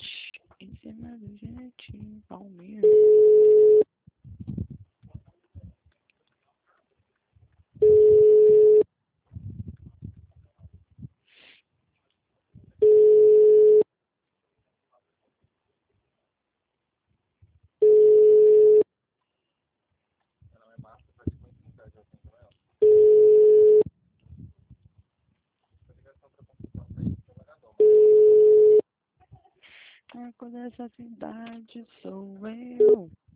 Em cima do jetinho, Palmeiras. Quando essa cidade sou eu.